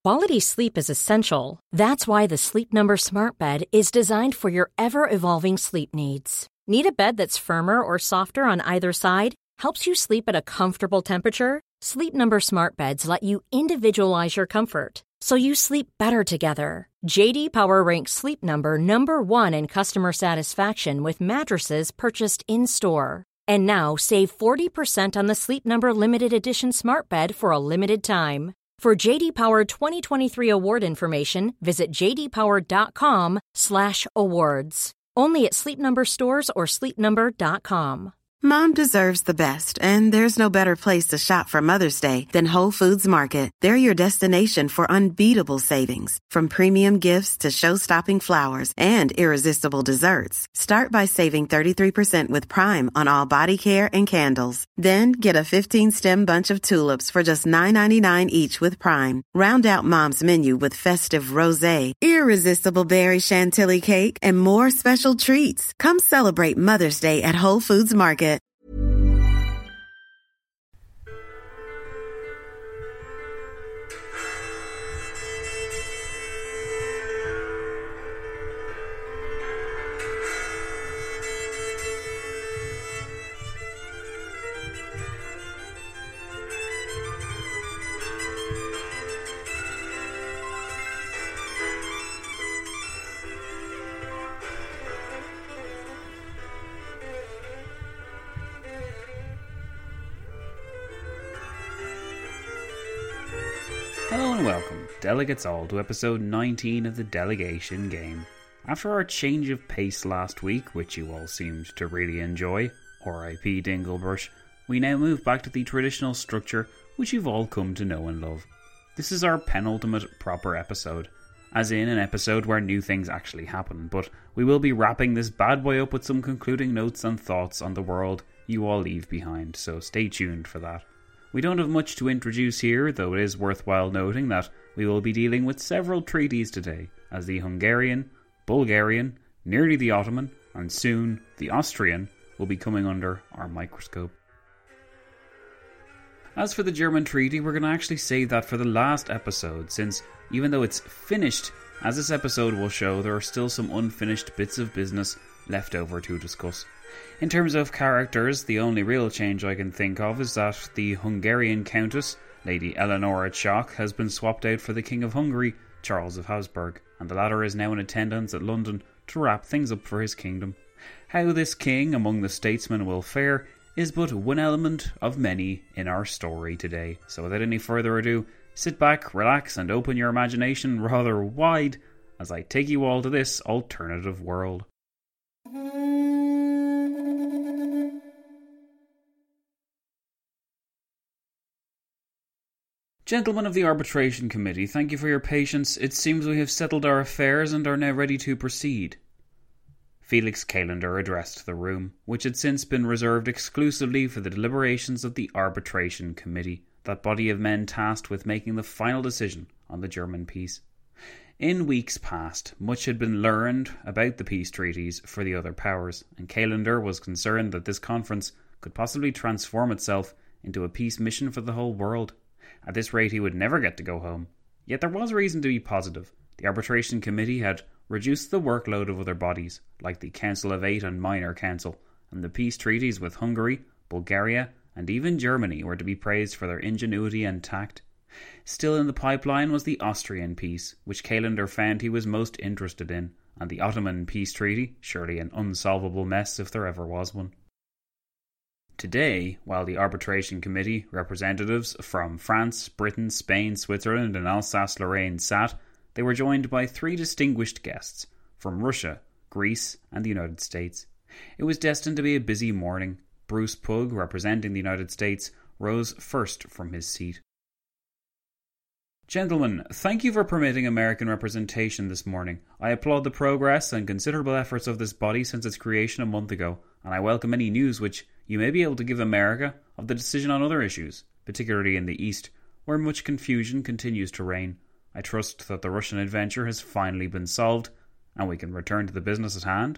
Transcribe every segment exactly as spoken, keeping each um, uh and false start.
Quality sleep is essential. That's why the Sleep Number Smart Bed is designed for your ever-evolving sleep needs. Need a bed that's firmer or softer on either side? Helps you sleep at a comfortable temperature? Sleep Number Smart Beds let you individualize your comfort, so you sleep better together. J D Power ranks Sleep Number number one in customer satisfaction with mattresses purchased in-store. And now save forty percent on the Sleep Number Limited Edition Smart Bed for a limited time. For J D Power twenty twenty-three award information, visit j d power dot com slash awards. Only at Sleep Number stores or sleep number dot com. Mom deserves the best, and there's no better place to shop for Mother's Day than Whole Foods Market. They're your destination for unbeatable savings, from premium gifts to show-stopping flowers and irresistible desserts. Start by saving thirty-three percent with Prime on all body care and candles. Then get a fifteen-stem bunch of tulips for just nine ninety-nine each with Prime. Round out Mom's menu with festive rosé, irresistible berry chantilly cake, and more special treats. Come celebrate Mother's Day at Whole Foods Market. Hello and welcome, delegates all, to episode nineteen of the Delegation Game. After our change of pace last week, which you all seemed to really enjoy, R I P Dinglebrush, we now move back to the traditional structure which you've all come to know and love. This is our penultimate proper episode, as in an episode where new things actually happen, but we will be wrapping this bad boy up with some concluding notes and thoughts on the world you all leave behind, so stay tuned for that. We don't have much to introduce here, though it is worthwhile noting that we will be dealing with several treaties today, as the Hungarian, Bulgarian, nearly the Ottoman, and soon the Austrian will be coming under our microscope. As for the German treaty, we're going to actually save that for the last episode, since even though it's finished, as this episode will show, there are still some unfinished bits of business left over to discuss. In terms of characters, the only real change I can think of is that the Hungarian Countess, Lady Eleonora Czech, has been swapped out for the King of Hungary, Charles of Habsburg, and the latter is now in attendance at London to wrap things up for his kingdom. How this king among the statesmen will fare is but one element of many in our story today. So without any further ado, sit back, relax, and open your imagination rather wide as I take you all to this alternative world. Gentlemen of the Arbitration Committee, thank you for your patience. It seems we have settled our affairs and are now ready to proceed. Felix Callender addressed the room, which had since been reserved exclusively for the deliberations of the Arbitration Committee, that body of men tasked with making the final decision on the German peace. In weeks past, much had been learned about the peace treaties for the other powers, and Callender was concerned that this conference could possibly transform itself into a peace mission for the whole world. At this rate, he would never get to go home. Yet there was reason to be positive. The Arbitration Committee had reduced the workload of other bodies, like the Council of Eight and Minor Council, and the peace treaties with Hungary, Bulgaria, and even Germany were to be praised for their ingenuity and tact. Still in the pipeline was the Austrian peace, which Callender found he was most interested in, and the Ottoman peace treaty, surely an unsolvable mess if there ever was one. Today, while the Arbitration Committee representatives from France, Britain, Spain, Switzerland and Alsace-Lorraine sat, they were joined by three distinguished guests from Russia, Greece and the United States. It was destined to be a busy morning. Bruce Pugh, representing the United States, rose first from his seat. Gentlemen, thank you for permitting American representation this morning. I applaud the progress and considerable efforts of this body since its creation a month ago, and I welcome any news which you may be able to give America of the decision on other issues, particularly in the East, where much confusion continues to reign. I trust that the Russian adventure has finally been solved, and we can return to the business at hand.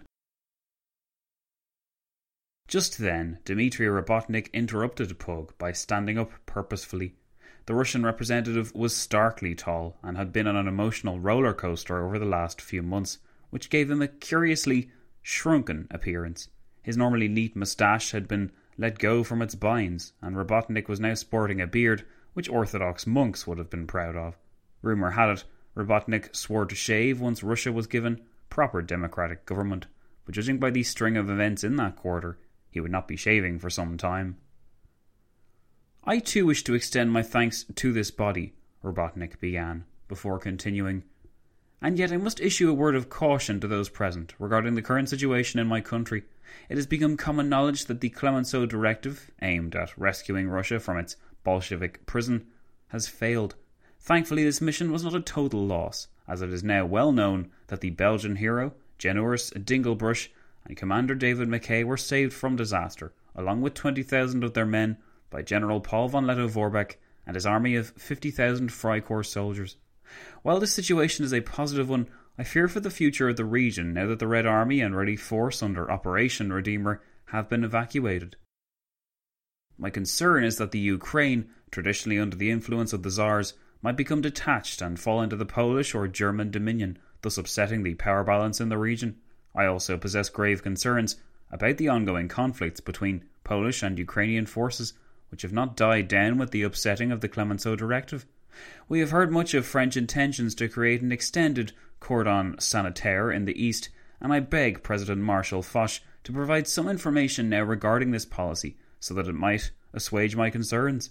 Just then, Dmitry Robotnik interrupted Pugh by standing up purposefully. the Russian representative was starkly tall and had been on an emotional roller coaster over the last few months, which gave him a curiously shrunken appearance. His normally neat moustache had been let go from its binds, and Robotnik was now sporting a beard which Orthodox monks would have been proud of. Rumour had it, Robotnik swore to shave once Russia was given proper democratic government, but judging by the string of events in that quarter, he would not be shaving for some time. I too wish to extend my thanks to this body, Robotnik began, before continuing. And yet I must issue a word of caution to those present regarding the current situation in my country. It has become common knowledge that the Clemenceau Directive, aimed at rescuing Russia from its Bolshevik prison, has failed. Thankfully, this mission was not a total loss, as it is now well known that the Belgian hero, Generous Dingelbrush, and Commander David Mackay were saved from disaster, along with twenty thousand of their men, by General Paul von Lettow-Vorbeck and his army of fifty thousand Freikorps soldiers. While this situation is a positive one, I fear for the future of the region now that the Red Army and ready force under Operation Redeemer have been evacuated. My concern is that the Ukraine, traditionally under the influence of the Tsars, might become detached and fall into the Polish or German dominion, thus upsetting the power balance in the region. I also possess grave concerns about the ongoing conflicts between Polish and Ukrainian forces, which have not died down with the upsetting of the Clemenceau Directive. We have heard much of French intentions to create an extended cordon sanitaire in the east, and I beg President Marshal Foch to provide some information now regarding this policy, so that it might assuage my concerns.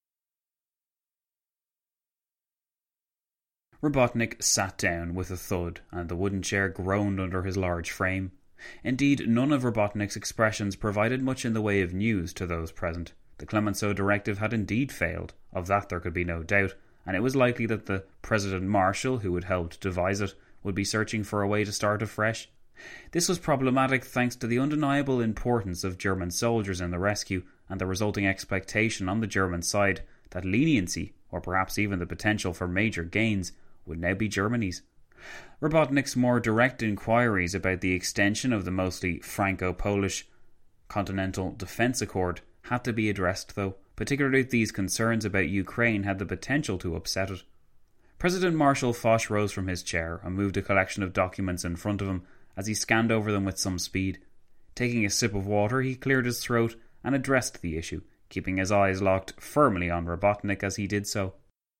Robotnik sat down with a thud, and the wooden chair groaned under his large frame. Indeed, none of Robotnik's expressions provided much in the way of news to those present. The Clemenceau Directive had indeed failed, of that there could be no doubt, and it was likely that the President Marshal, who had helped devise it, would be searching for a way to start afresh. This was problematic thanks to the undeniable importance of German soldiers in the rescue and the resulting expectation on the German side that leniency, or perhaps even the potential for major gains, would now be Germany's. Robotnik's more direct inquiries about the extension of the mostly Franco-Polish Continental Defence Accord had to be addressed, though, particularly if these concerns about Ukraine had the potential to upset it. President Marshal Foch rose from his chair and moved a collection of documents in front of him as he scanned over them with some speed. Taking a sip of water, he cleared his throat and addressed the issue, keeping his eyes locked firmly on Robotnik as he did so.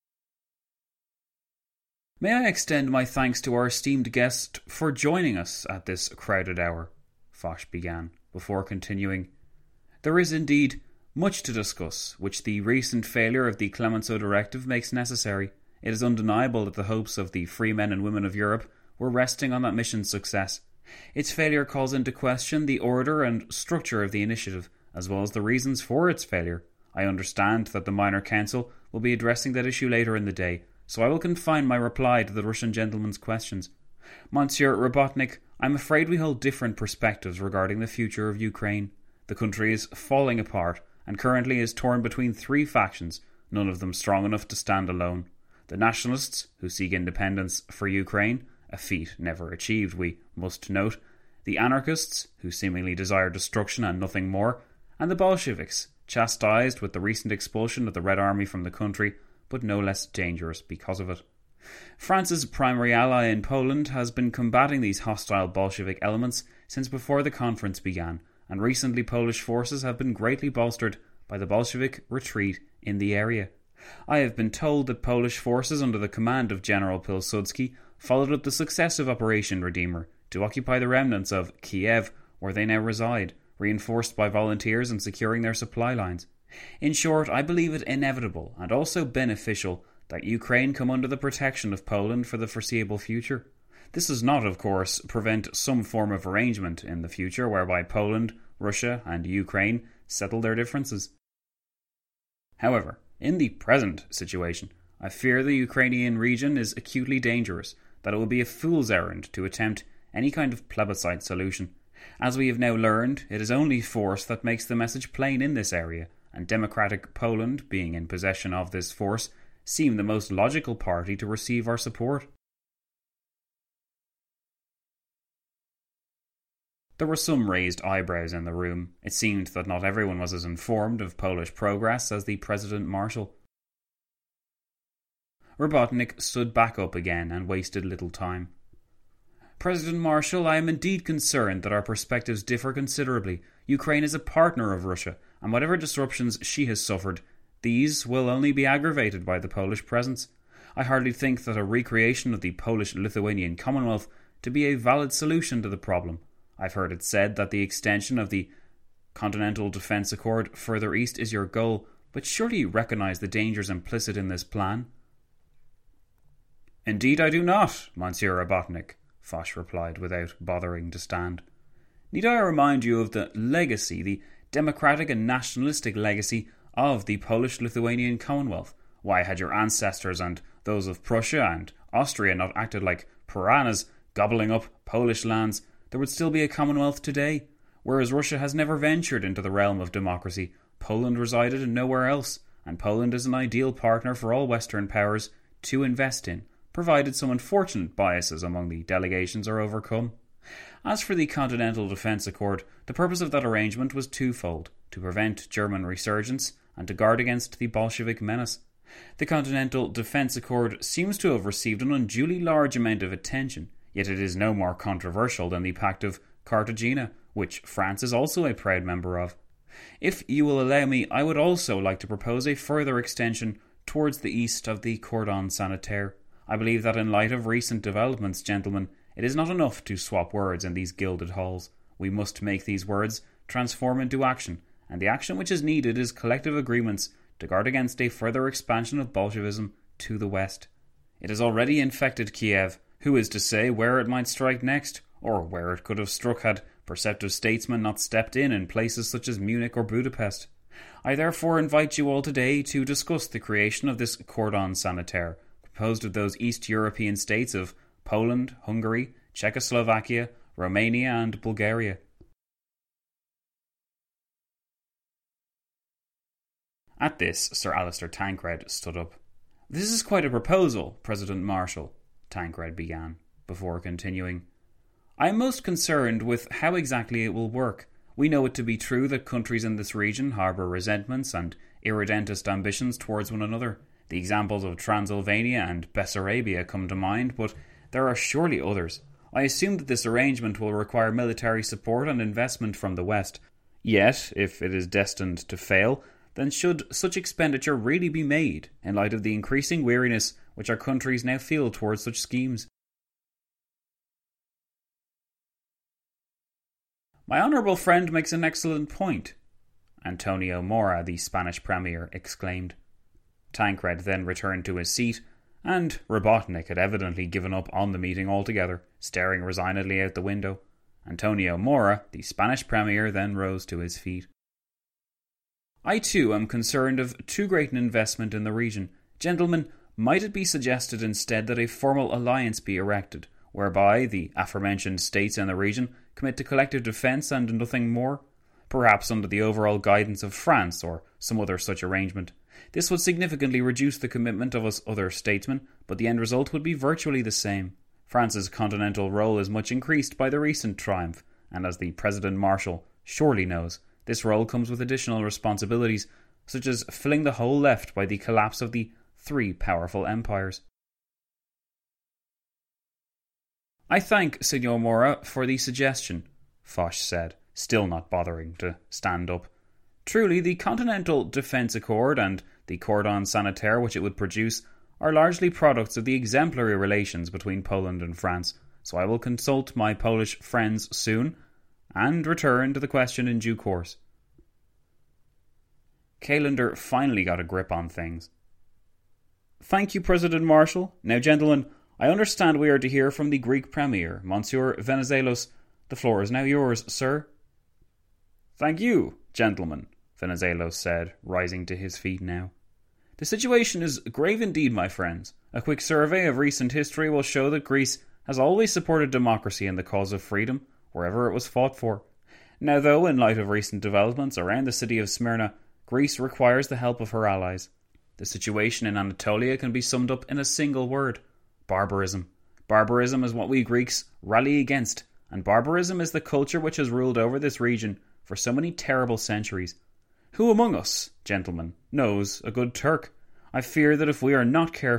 May I extend my thanks to our esteemed guest for joining us at this crowded hour, Foch began, before continuing. There is indeed much to discuss, which the recent failure of the Clemenceau Directive makes necessary. It is undeniable that the hopes of the free men and women of Europe were resting on that mission's success. Its failure calls into question the order and structure of the initiative, as well as the reasons for its failure. I understand that the Minor Council will be addressing that issue later in the day, so I will confine my reply to the Russian gentleman's questions. Monsieur Robotnik, I am afraid we hold different perspectives regarding the future of Ukraine. The country is falling apart, and currently is torn between three factions, none of them strong enough to stand alone. The nationalists, who seek independence for Ukraine, a feat never achieved, we must note, the anarchists, who seemingly desire destruction and nothing more, and the Bolsheviks, chastised with the recent expulsion of the Red Army from the country, but no less dangerous because of it. France's primary ally in Poland has been combating these hostile Bolshevik elements since before the conference began, and recently Polish forces have been greatly bolstered by the Bolshevik retreat in the area. I have been told that Polish forces under the command of General Pilsudski followed up the success of Operation Redeemer to occupy the remnants of Kiev, where they now reside, reinforced by volunteers and securing their supply lines. In short, I believe it inevitable and also beneficial that Ukraine come under the protection of Poland for the foreseeable future. This does not, of course, prevent some form of arrangement in the future whereby Poland, Russia and Ukraine settle their differences. However, in the present situation, I fear the Ukrainian region is acutely dangerous, that it will be a fool's errand to attempt any kind of plebiscite solution. As we have now learned, it is only force that makes the message plain in this area, and democratic Poland, being in possession of this force, seem the most logical party to receive our support. There were some raised eyebrows in the room. It seemed that not everyone was as informed of Polish progress as the President Marshal. Robotnik stood back up again and wasted little time. President Marshall, I am indeed concerned that our perspectives differ considerably. Ukraine is a partner of Russia, and whatever disruptions she has suffered, these will only be aggravated by the Polish presence. I hardly think that a recreation of the Polish-Lithuanian Commonwealth to be a valid solution to the problem. I've heard it said that the extension of the Continental Defence Accord further east is your goal, but surely you recognise the dangers implicit in this plan? Indeed I do not, Monsieur Robotnik, Foch replied without bothering to stand. Need I remind you of the legacy, the democratic and nationalistic legacy of the Polish-Lithuanian Commonwealth? Why had your ancestors and those of Prussia and Austria not acted like piranhas, gobbling up Polish lands? There would still be a Commonwealth today. Whereas Russia has never ventured into the realm of democracy, Poland resided in nowhere else, and Poland is an ideal partner for all Western powers to invest in, provided some unfortunate biases among the delegations are overcome. As for the Continental Defence Accord, the purpose of that arrangement was twofold: to prevent German resurgence and to guard against the Bolshevik menace. The Continental Defence Accord seems to have received an unduly large amount of attention, yet it is no more controversial than the Pact of Cartagena, which France is also a proud member of. If you will allow me, I would also like to propose a further extension towards the east of the Cordon Sanitaire. I believe that in light of recent developments, gentlemen, it is not enough to swap words in these gilded halls. We must make these words transform into action, and the action which is needed is collective agreements to guard against a further expansion of Bolshevism to the west. It has already infected Kiev. Who is to say where it might strike next, or where it could have struck had perceptive statesmen not stepped in in places such as Munich or Budapest? I therefore invite you all today to discuss the creation of this Cordon Sanitaire, composed of those East European states of Poland, Hungary, Czechoslovakia, Romania and Bulgaria. At this, Sir Alistair Tancred stood up. This is quite a proposal, President Marshall, Tancred began, before continuing. I am most concerned with how exactly it will work. We know it to be true that countries in this region harbour resentments and irredentist ambitions towards one another. The examples of Transylvania and Bessarabia come to mind, but there are surely others. I assume that this arrangement will require military support and investment from the West. Yet, if it is destined to fail, then should such expenditure really be made, in light of the increasing weariness which our countries now feel towards such schemes? My honourable friend makes an excellent point, Antonio Mora, the Spanish Premier, exclaimed. Tancred then returned to his seat, and Robotnik had evidently given up on the meeting altogether, staring resignedly out the window. Antonio Mora, the Spanish Premier, then rose to his feet. I too am concerned of too great an investment in the region. Gentlemen, might it be suggested instead that a formal alliance be erected, whereby the aforementioned states in the region commit to collective defence and nothing more? Perhaps under the overall guidance of France or some other such arrangement. This would significantly reduce the commitment of us other statesmen, but the end result would be virtually the same. France's continental role is much increased by the recent triumph, and as the President Marshal surely knows, this role comes with additional responsibilities, such as filling the hole left by the collapse of the three powerful empires. I thank Signor Mora for the suggestion, Foch said, still not bothering to stand up. Truly, the Continental Defence Accord and the Cordon Sanitaire which it would produce are largely products of the exemplary relations between Poland and France, so I will consult my Polish friends soon and return to the question in due course. Callender finally got a grip on things. Thank you, President Marshall. Now, gentlemen, I understand we are to hear from the Greek Premier, Monsieur Venizelos. The floor is now yours, sir. Thank you, gentlemen, Venizelos said, rising to his feet now. The situation is grave indeed, my friends. A quick survey of recent history will show that Greece has always supported democracy and the cause of freedom, wherever it was fought for. Now, though, in light of recent developments around the city of Smyrna, Greece requires the help of her allies. The situation in Anatolia can be summed up in a single word: barbarism. Barbarism is what we Greeks rally against, and barbarism is the culture which has ruled over this region for so many terrible centuries. Who among us, gentlemen, knows a good Turk? I fear that if we are not careful,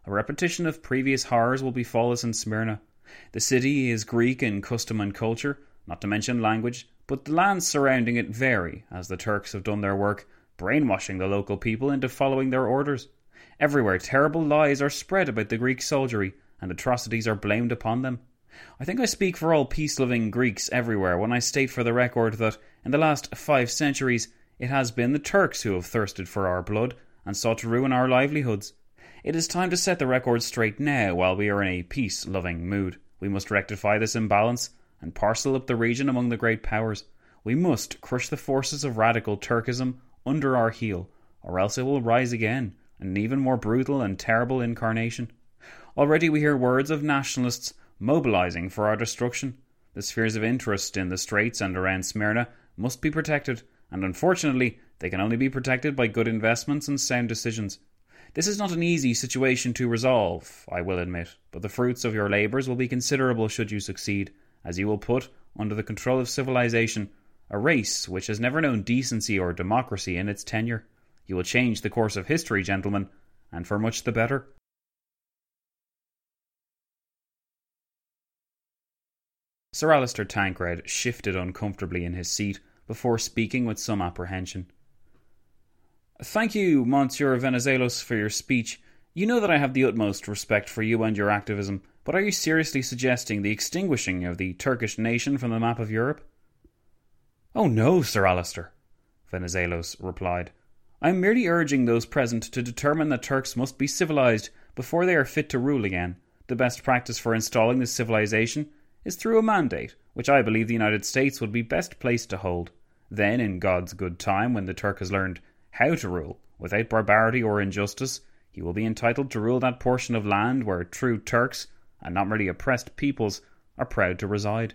A repetition of previous horrors will befall us in Smyrna. The city is Greek in custom and culture, not to mention language, but the lands surrounding it vary, as the Turks have done their work, brainwashing the local people into following their orders. Everywhere terrible lies are spread about the Greek soldiery, and atrocities are blamed upon them. I think I speak for all peace-loving Greeks everywhere when I state for the record that, in the last five centuries, it has been the Turks who have thirsted for our blood, and sought to ruin our livelihoods. It is time to set the record straight now while we are in a peace-loving mood. We must rectify this imbalance and parcel up the region among the great powers. We must crush the forces of radical Turkism under our heel, or else it will rise again, an even more brutal and terrible incarnation. Already we hear words of nationalists mobilizing for our destruction. The spheres of interest in the Straits and around Smyrna must be protected, and unfortunately they can only be protected by good investments and sound decisions. This is not an easy situation to resolve, I will admit, but the fruits of your labours will be considerable should you succeed, as you will put, under the control of civilization, a race which has never known decency or democracy in its tenure. You will change the course of history, gentlemen, and for much the better. Sir Alistair Tancred shifted uncomfortably in his seat before speaking with some apprehension. Thank you, Monsieur Venizelos, for your speech. You know that I have the utmost respect for you and your activism, but are you seriously suggesting the extinguishing of the Turkish nation from the map of Europe? Oh no, Sir Alistair, Venizelos replied. I am merely urging those present to determine that Turks must be civilized before they are fit to rule again. The best practice for installing this civilization is through a mandate, which I believe the United States would be best placed to hold. Then, in God's good time, when the Turk has learned how to rule without barbarity or injustice, he will be entitled to rule that portion of land where true Turks, and not merely oppressed peoples, are proud to reside.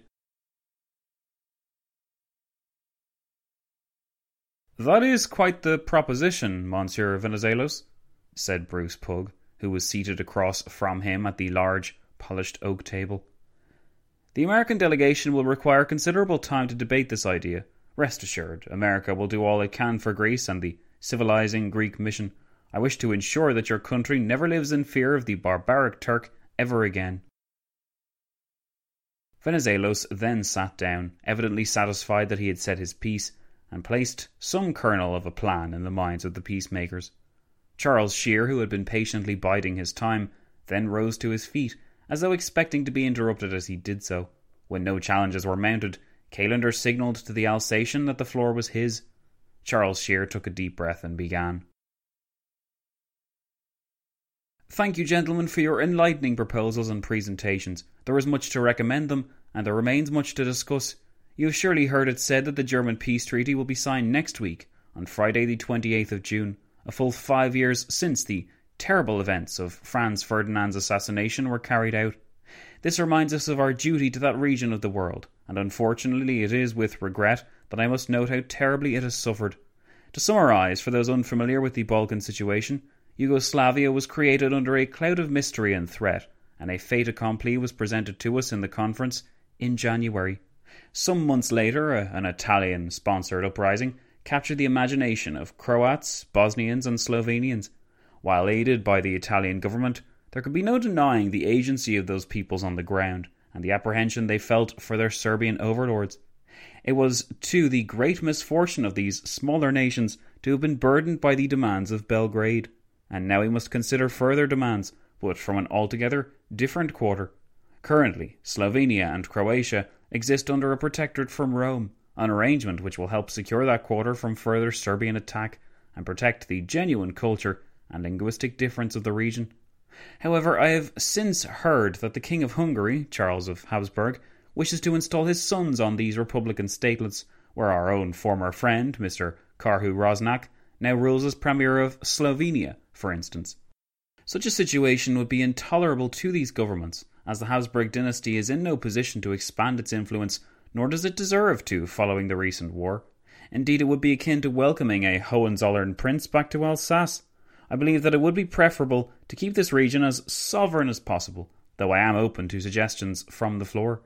That is quite the proposition, Monsieur Venizelos, said Bruce Pugg, who was seated across from him at the large, polished oak table. The American delegation will require considerable time to debate this idea. Rest assured, America will do all it can for Greece and the civilizing Greek mission. I wish to ensure that your country never lives in fear of the barbaric Turk ever again. Venizelos then sat down, evidently satisfied that he had said his piece, and placed some kernel of a plan in the minds of the peacemakers. Charles Shear, who had been patiently biding his time, then rose to his feet, as though expecting to be interrupted as he did so. When no challenges were mounted, Callender signalled to the Alsatian that the floor was his. Charles Shear took a deep breath and began. Thank you, gentlemen, for your enlightening proposals and presentations. There is much to recommend them, and there remains much to discuss. You have surely heard it said that the German peace treaty will be signed next week, on Friday the twenty-eighth of June, a full five years since the terrible events of Franz Ferdinand's assassination were carried out. This reminds us of our duty to that region of the world, and unfortunately it is with regret that I must note how terribly it has suffered. To summarise, for those unfamiliar with the Balkan situation, Yugoslavia was created under a cloud of mystery and threat, and a fait accompli was presented to us in the conference in January. Some months later, an Italian-sponsored uprising captured the imagination of Croats, Bosnians and Slovenians. While aided by the Italian government, there could be no denying the agency of those peoples on the ground, and the apprehension they felt for their Serbian overlords. It was to the great misfortune of these smaller nations to have been burdened by the demands of Belgrade, and now we must consider further demands, but from an altogether different quarter. Currently, Slovenia and Croatia exist under a protectorate from Rome, an arrangement which will help secure that quarter from further Serbian attack and protect the genuine culture and linguistic difference of the region. However, I have since heard that the King of Hungary, Charles of Habsburg, wishes to install his sons on these republican statelets, where our own former friend, Mister Karhu Rosnak, now rules as Premier of Slovenia, for instance. Such a situation would be intolerable to these governments, as the Habsburg dynasty is in no position to expand its influence, nor does it deserve to following the recent war. Indeed, it would be akin to welcoming a Hohenzollern prince back to Alsace. I believe that it would be preferable to keep this region as sovereign as possible, though I am open to suggestions from the floor.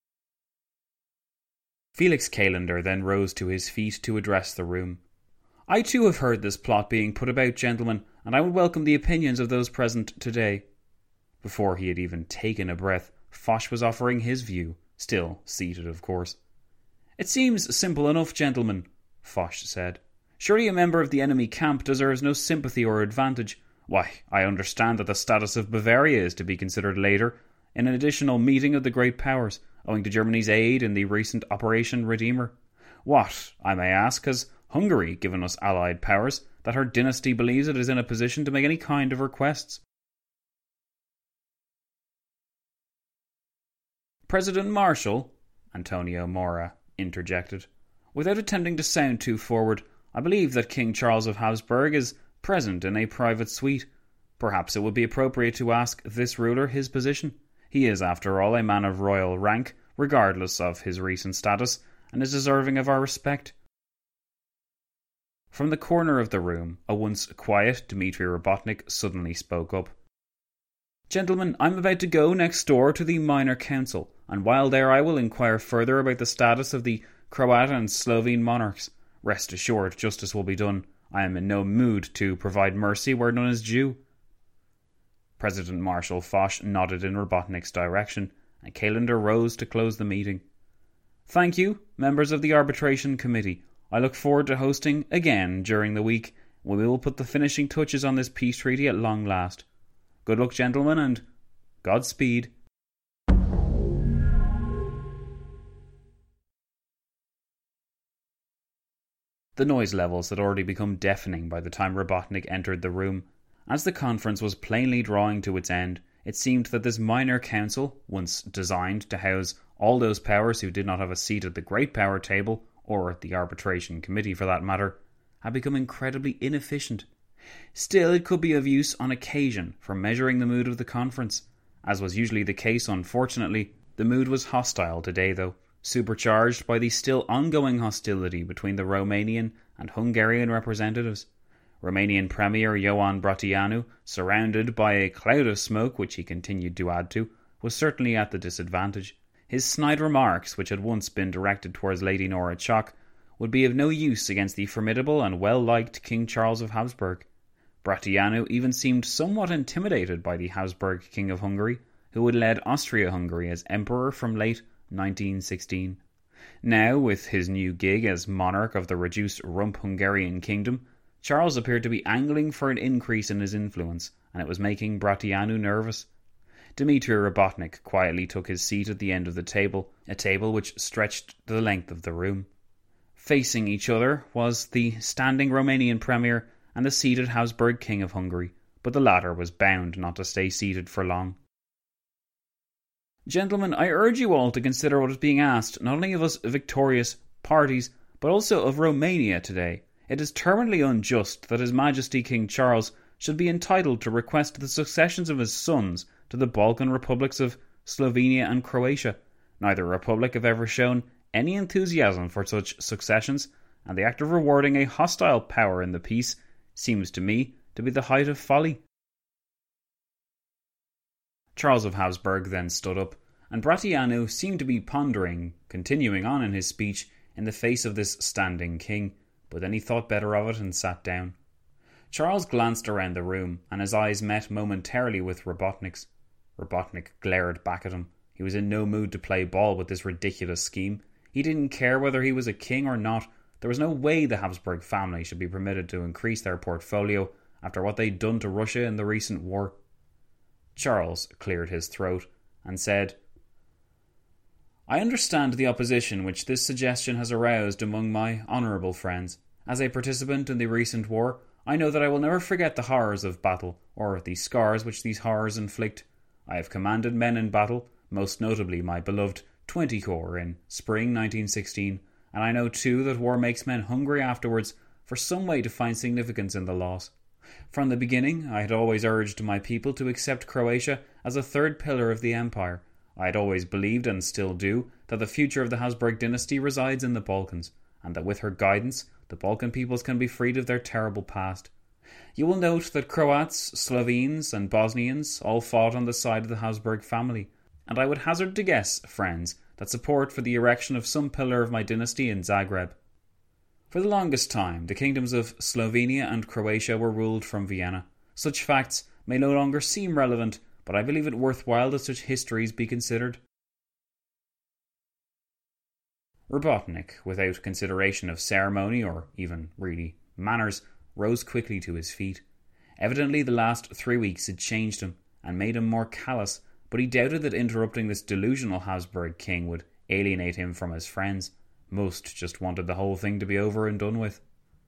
Felix Callender then rose to his feet to address the room. I too have heard this plot being put about, gentlemen, and I would welcome the opinions of those present today. Before he had even taken a breath, Foch was offering his view, still seated, of course. It seems simple enough, gentlemen, Foch said. Surely a member of the enemy camp deserves no sympathy or advantage. Why, I understand that the status of Bavaria is to be considered later, in an additional meeting of the great powers, owing to Germany's aid in the recent Operation Redeemer. What, I may ask, has Hungary given us allied powers, that her dynasty believes it is in a position to make any kind of requests? President Marshal, Antonio Mora interjected, without attempting to sound too forward, I believe that King Charles of Habsburg is present in a private suite. Perhaps it would be appropriate to ask this ruler his position. He is, after all, a man of royal rank, regardless of his recent status, and is deserving of our respect. From the corner of the room, a once quiet Dmitry Robotnik suddenly spoke up. Gentlemen, I am about to go next door to the Minor Council, and while there I will inquire further about the status of the Croat and Slovene monarchs. Rest assured, justice will be done. I am in no mood to provide mercy where none is due. President Marshal Foch nodded in Robotnik's direction, and Callender rose to close the meeting. Thank you, members of the Arbitration Committee. I look forward to hosting again during the week, when we will put the finishing touches on this peace treaty at long last. Good luck, gentlemen, and Godspeed. The noise levels had already become deafening by the time Robotnik entered the room. As the conference was plainly drawing to its end, it seemed that this minor council, once designed to house all those powers who did not have a seat at the great power table, or at the arbitration committee for that matter, had become incredibly inefficient. Still, it could be of use on occasion for measuring the mood of the conference. As was usually the case, unfortunately, the mood was hostile today, though, supercharged by the still ongoing hostility between the Romanian and Hungarian representatives. Romanian Premier Ioan Brătianu, surrounded by a cloud of smoke which he continued to add to, was certainly at the disadvantage. His snide remarks, which had once been directed towards Lady Nora Chock, would be of no use against the formidable and well-liked King Charles of Habsburg. Brătianu even seemed somewhat intimidated by the Habsburg King of Hungary, who had led Austria-Hungary as emperor from late nineteen sixteen. Now, with his new gig as monarch of the reduced rump Hungarian kingdom, Charles appeared to be angling for an increase in his influence, and it was making Brătianu nervous. Dmitry Robotnik quietly took his seat at the end of the table, a table which stretched the length of the room. Facing each other was the standing Romanian Premier and the seated Habsburg King of Hungary, but the latter was bound not to stay seated for long. Gentlemen, I urge you all to consider what is being asked, not only of us victorious parties, but also of Romania today. It is terminally unjust that His Majesty King Charles should be entitled to request the successions of his sons to the Balkan republics of Slovenia and Croatia. Neither republic have ever shown any enthusiasm for such successions, and the act of rewarding a hostile power in the peace seems to me to be the height of folly. Charles of Habsburg then stood up, and Brătianu seemed to be pondering, continuing on in his speech in the face of this standing king, but then he thought better of it and sat down. Charles glanced around the room, and his eyes met momentarily with Robotnik's. Robotnik glared back at him. He was in no mood to play ball with this ridiculous scheme. He didn't care whether he was a king or not. There was no way the Habsburg family should be permitted to increase their portfolio after what they'd done to Russia in the recent war. Charles cleared his throat and said, I understand the opposition which this suggestion has aroused among my honourable friends. As a participant in the recent war, I know that I will never forget the horrors of battle, or the scars which these horrors inflict. I have commanded men in battle, most notably my beloved Twenty Corps in spring nineteen sixteen, and I know too that war makes men hungry afterwards for some way to find significance in the loss. From the beginning, I had always urged my people to accept Croatia as a third pillar of the empire. I had always believed, and still do, that the future of the Habsburg dynasty resides in the Balkans, and that with her guidance, the Balkan peoples can be freed of their terrible past. You will note that Croats, Slovenes, and Bosnians all fought on the side of the Habsburg family, and I would hazard to guess, friends, that support for the erection of some pillar of my dynasty in Zagreb. For the longest time, the kingdoms of Slovenia and Croatia were ruled from Vienna. Such facts may no longer seem relevant, but I believe it worthwhile that such histories be considered. Robotnik, without consideration of ceremony or even, really, manners, rose quickly to his feet. Evidently the last three weeks had changed him and made him more callous, but he doubted that interrupting this delusional Habsburg king would alienate him from his friends. Most just wanted the whole thing to be over and done with.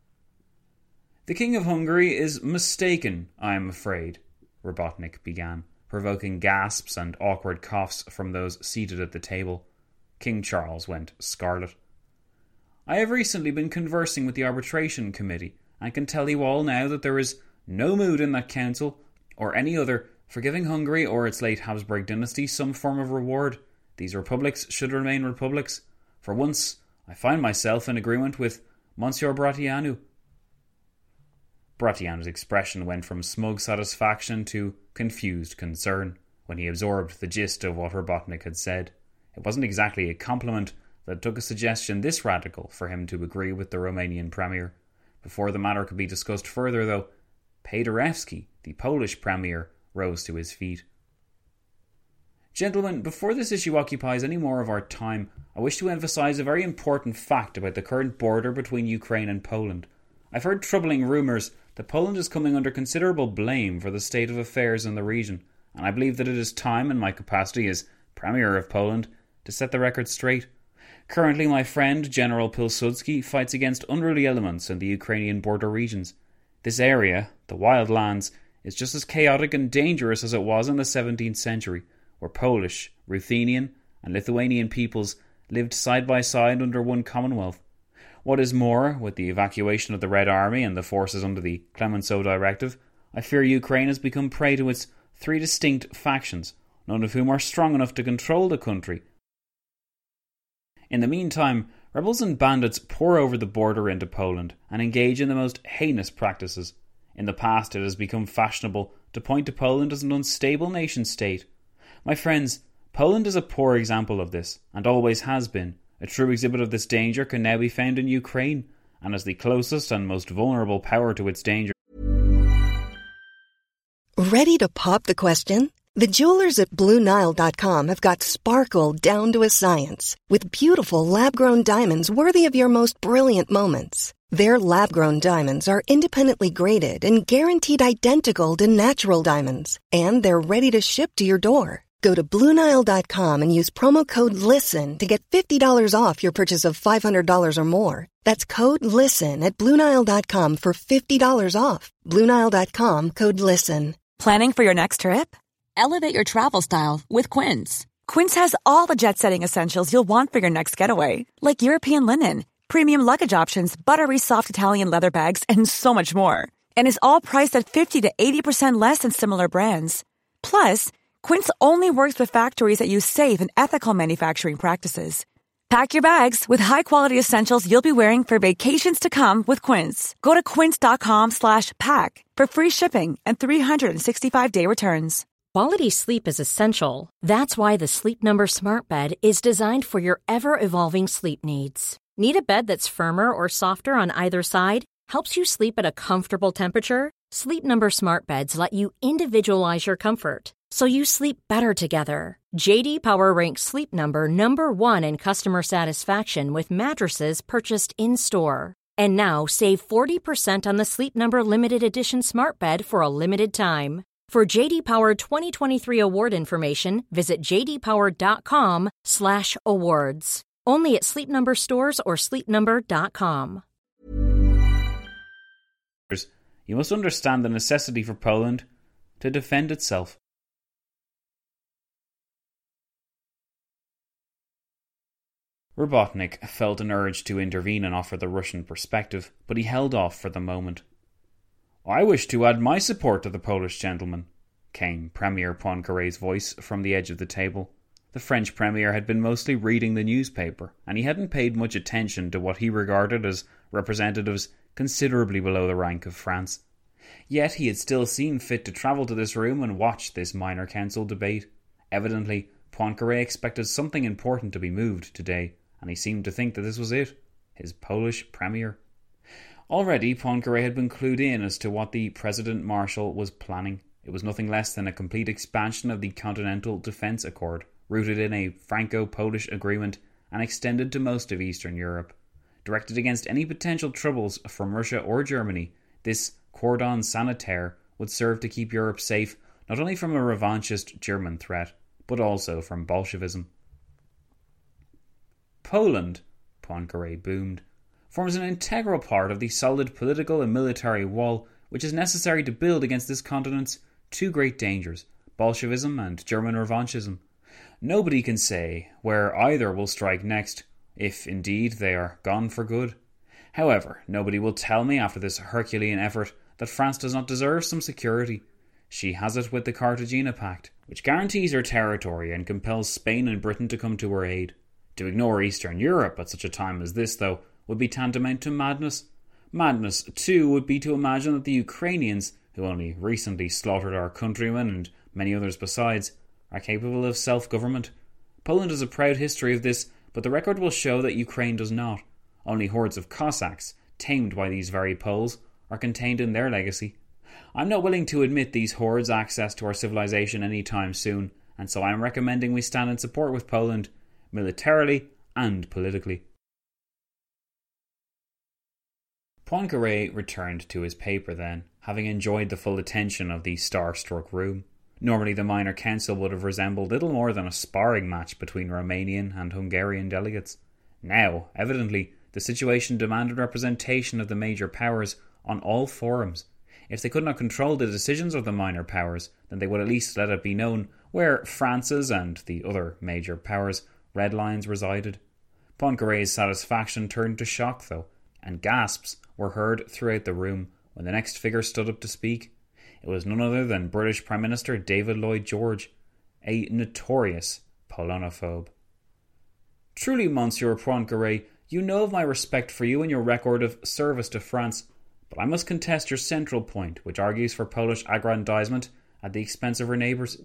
"The King of Hungary is mistaken, I am afraid," Robotnik began, provoking gasps and awkward coughs from those seated at the table. King Charles went scarlet. "I have recently been conversing with the Arbitration Committee, and can tell you all now that there is no mood in that council, or any other, for giving Hungary or its late Habsburg dynasty some form of reward. These republics should remain republics. For once, I find myself in agreement with Monsieur Brătianu." Brătianu's expression went from smug satisfaction to confused concern when he absorbed the gist of what Robotnik had said. It wasn't exactly a compliment that it took a suggestion this radical for him to agree with the Romanian premier. Before the matter could be discussed further, though, Paderewski, the Polish premier, rose to his feet. "Gentlemen, before this issue occupies any more of our time, I wish to emphasize a very important fact about the current border between Ukraine and Poland. I've heard troubling rumours that Poland is coming under considerable blame for the state of affairs in the region, and I believe that it is time, in my capacity as Premier of Poland, to set the record straight. Currently, my friend General Pilsudski fights against unruly elements in the Ukrainian border regions. This area, the Wild Lands, is just as chaotic and dangerous as it was in the seventeenth century, where Polish, Ruthenian and Lithuanian peoples lived side by side under one commonwealth. What is more, with the evacuation of the Red Army and the forces under the Clemenceau Directive, I fear Ukraine has become prey to its three distinct factions, none of whom are strong enough to control the country. In the meantime, rebels and bandits pour over the border into Poland and engage in the most heinous practices. In the past, it has become fashionable to point to Poland as an unstable nation-state. My friends, Poland is a poor example of this, and always has been. A true exhibit of this danger can now be found in Ukraine, and as the closest and most vulnerable power to its danger. Ready to pop the question? The jewelers at Blue Nile dot com have got sparkle down to a science with beautiful lab-grown diamonds worthy of your most brilliant moments. Their lab-grown diamonds are independently graded and guaranteed identical to natural diamonds, and they're ready to ship to your door. Go to Blue Nile dot com and use promo code LISTEN to get fifty dollars off your purchase of five hundred dollars or more. That's code LISTEN at Blue Nile dot com for fifty dollars off. Blue Nile dot com, code LISTEN. Planning for your next trip? Elevate your travel style with Quince. Quince has all the jet-setting essentials you'll want for your next getaway, like European linen, premium luggage options, buttery soft Italian leather bags, and so much more. And is all priced at fifty to eighty percent less than similar brands. Plus, Quince only works with factories that use safe and ethical manufacturing practices. Pack your bags with high-quality essentials you'll be wearing for vacations to come with Quince. Go to quince.com slash pack for free shipping and three sixty-five day returns. Quality sleep is essential. That's why the Sleep Number Smart Bed is designed for your ever-evolving sleep needs. Need a bed that's firmer or softer on either side? Helps you sleep at a comfortable temperature? Sleep Number Smart Beds let you individualize your comfort, so you sleep better together. J D Power ranks Sleep Number number one in customer satisfaction with mattresses purchased in-store. And now save forty percent on the Sleep Number Limited Edition Smart Bed for a limited time. For J D Power twenty twenty-three award information, visit jdpower.com slash awards. Only at Sleep Number stores or sleep number dot com. You must understand the necessity for Poland to defend itself. Robotnik felt an urge to intervene and offer the Russian perspective, but he held off for the moment. "I wish to add my support to the Polish gentleman," came Premier Poincaré's voice from the edge of the table. The French Premier had been mostly reading the newspaper, and he hadn't paid much attention to what he regarded as representatives considerably below the rank of France. Yet he had still seen fit to travel to this room and watch this minor council debate. Evidently, Poincaré expected something important to be moved today, and he seemed to think that this was it. His Polish Premier. Already, Poincaré had been clued in as to what the President-Marshal was planning. It was nothing less than a complete expansion of the Continental Defence Accord, rooted in a Franco-Polish agreement and extended to most of Eastern Europe. Directed against any potential troubles from Russia or Germany, this cordon sanitaire would serve to keep Europe safe not only from a revanchist German threat, but also from Bolshevism. Poland, Poincaré boomed, forms an integral part of the solid political and military wall which is necessary to build against this continent's two great dangers, Bolshevism and German revanchism. Nobody can say where either will strike next, if indeed they are gone for good. However, nobody will tell me after this Herculean effort that France does not deserve some security. She has it with the Cartagena Pact, which guarantees her territory and compels Spain and Britain to come to her aid. To ignore Eastern Europe at such a time as this, though, would be tantamount to madness. Madness, too, would be to imagine that the Ukrainians, who only recently slaughtered our countrymen and many others besides, are capable of self-government. Poland has a proud history of this, but the record will show that Ukraine does not. Only hordes of Cossacks, tamed by these very Poles, are contained in their legacy. I'm not willing to admit these hordes access to our civilization any time soon, and so I am recommending we stand in support with Poland, militarily and politically. Poincaré returned to his paper then, having enjoyed the full attention of the star-struck room. Normally the minor council would have resembled little more than a sparring match between Romanian and Hungarian delegates. Now, evidently, the situation demanded representation of the major powers on all forums. If they could not control the decisions of the minor powers, then they would at least let it be known where France's and the other major powers' red lines resided. Poincaré's satisfaction turned to shock, though, and gasps were heard throughout the room when the next figure stood up to speak. It was none other than British Prime Minister David Lloyd George, a notorious Polonophobe. Truly, Monsieur Poincaré, you know of my respect for you and your record of service to France, but I must contest your central point, which argues for Polish aggrandizement at the expense of her neighbours.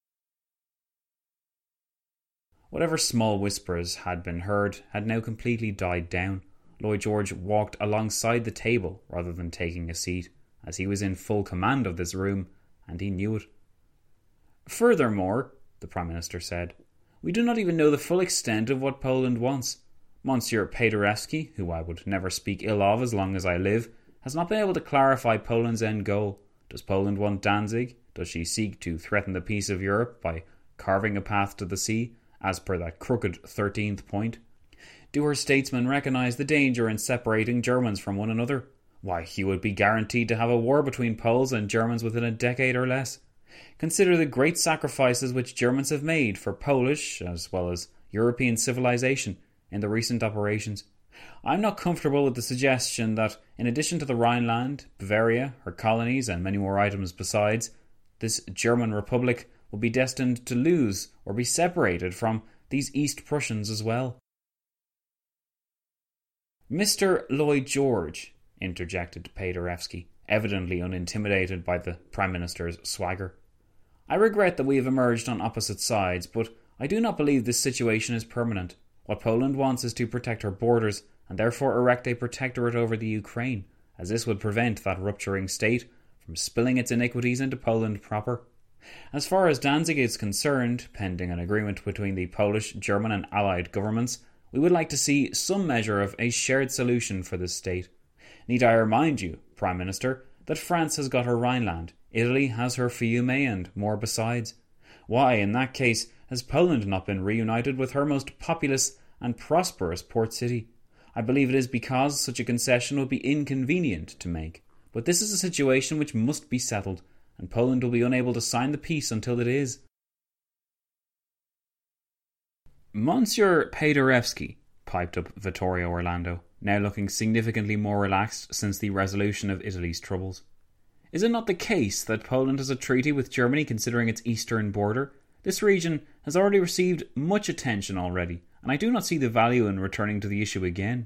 Whatever small whispers had been heard had now completely died down. Lloyd George walked alongside the table rather than taking a seat, as he was in full command of this room, and he knew it. Furthermore, the Prime Minister said, we do not even know the full extent of what Poland wants. Monsieur Paderewski, who I would never speak ill of as long as I live, has not been able to clarify Poland's end goal. Does Poland want Danzig? Does she seek to threaten the peace of Europe by carving a path to the sea, as per that crooked thirteenth point? Do her statesmen recognise the danger in separating Germans from one another? Why, he would be guaranteed to have a war between Poles and Germans within a decade or less. Consider the great sacrifices which Germans have made for Polish, as well as European civilization, in the recent operations. I am not comfortable with the suggestion that, in addition to the Rhineland, Bavaria, her colonies, and many more items besides, this German Republic will be destined to lose or be separated from these East Prussians as well. Mister Lloyd George, interjected Paderewski, evidently unintimidated by the Prime Minister's swagger. I regret that we have emerged on opposite sides, but I do not believe this situation is permanent. What Poland wants is to protect her borders, and therefore erect a protectorate over the Ukraine, as this would prevent that rupturing state from spilling its iniquities into Poland proper. As far as Danzig is concerned, pending an agreement between the Polish, German and Allied governments, we would like to see some measure of a shared solution for this state. Need I remind you, Prime Minister, that France has got her Rhineland, Italy has her Fiume and more besides. Why, in that case, has Poland not been reunited with her most populous and prosperous port city? I believe it is because such a concession would be inconvenient to make. But this is a situation which must be settled, and Poland will be unable to sign the peace until it is. Monsieur Paderewski, piped up Vittorio Orlando, now looking significantly more relaxed since the resolution of Italy's troubles. Is it not the case that Poland has a treaty with Germany considering its eastern border? This region has already received much attention already, and I do not see the value in returning to the issue again.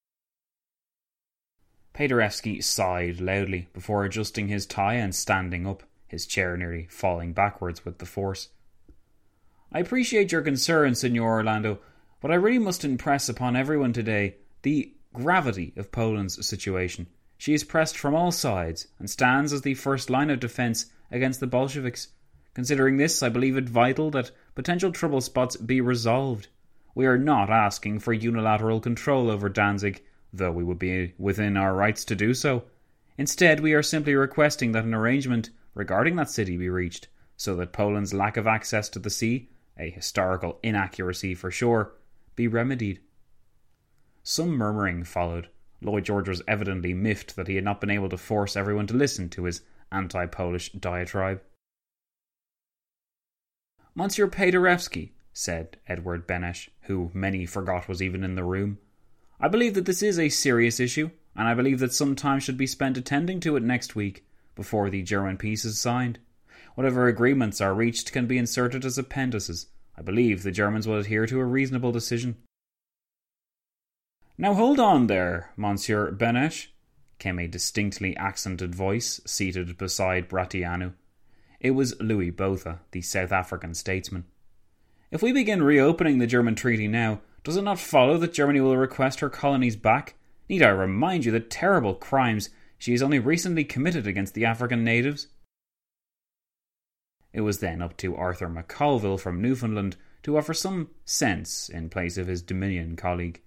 Paderewski sighed loudly before adjusting his tie and standing up, his chair nearly falling backwards with the force. I appreciate your concern, Signor Orlando, but I really must impress upon everyone today the gravity of Poland's situation. She is pressed from all sides and stands as the first line of defence against the Bolsheviks. Considering this, I believe it vital that potential trouble spots be resolved. We are not asking for unilateral control over Danzig, though we would be within our rights to do so. Instead, we are simply requesting that an arrangement regarding that city be reached, so that Poland's lack of access to the sea, a historical inaccuracy for sure, be remedied. Some murmuring followed. Lloyd George was evidently miffed that he had not been able to force everyone to listen to his anti-Polish diatribe. Monsieur Paderewski, said Edward Benesch, who many forgot was even in the room, I believe that this is a serious issue, and I believe that some time should be spent attending to it next week, before the German peace is signed. Whatever agreements are reached can be inserted as appendices. I believe the Germans will adhere to a reasonable decision. Now hold on there, Monsieur Benesch, came a distinctly accented voice seated beside Bratianu. It was Louis Botha, the South African statesman. If we begin reopening the German treaty now, does it not follow that Germany will request her colonies back? Need I remind you the terrible crimes she has only recently committed against the African natives? It was then up to Arthur McColville from Newfoundland to offer some sense in place of his Dominion colleague.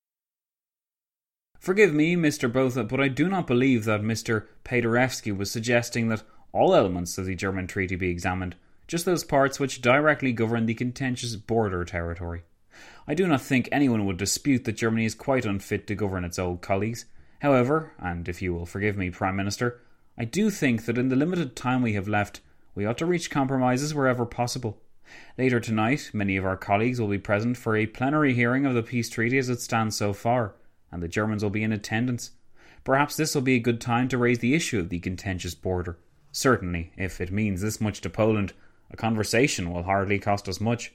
Forgive me, Mister Botha, but I do not believe that Mister Paderewski was suggesting that all elements of the German treaty be examined, just those parts which directly govern the contentious border territory. I do not think anyone would dispute that Germany is quite unfit to govern its old colleagues. However, and if you will forgive me, Prime Minister, I do think that in the limited time we have left, we ought to reach compromises wherever possible. Later tonight, many of our colleagues will be present for a plenary hearing of the peace treaty as it stands so far, and the Germans will be in attendance. Perhaps this will be a good time to raise the issue of the contentious border. Certainly, if it means this much to Poland, a conversation will hardly cost us much.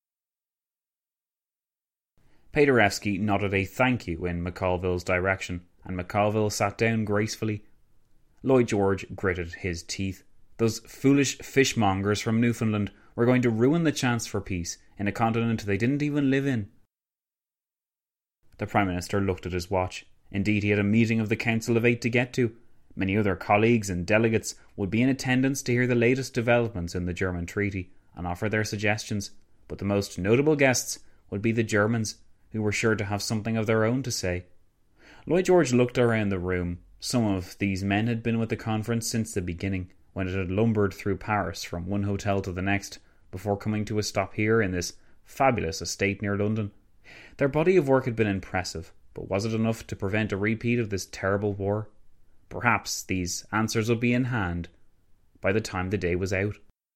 Paderewski nodded a thank you in McColville's direction, and McColville sat down gracefully. Lloyd George gritted his teeth. Those foolish fishmongers from Newfoundland were going to ruin the chance for peace in a continent they didn't even live in. The Prime Minister looked at his watch. Indeed, he had a meeting of the Council of Eight to get to. Many other colleagues and delegates would be in attendance to hear the latest developments in the German treaty and offer their suggestions, but the most notable guests would be the Germans, who were sure to have something of their own to say. Lloyd George looked around the room. Some of these men had been with the conference since the beginning, when it had lumbered through Paris from one hotel to the next, before coming to a stop here in this fabulous estate near London. Their body of work had been impressive, but was it enough to prevent a repeat of this terrible war? Perhaps these answers would be in hand by the time the day was out.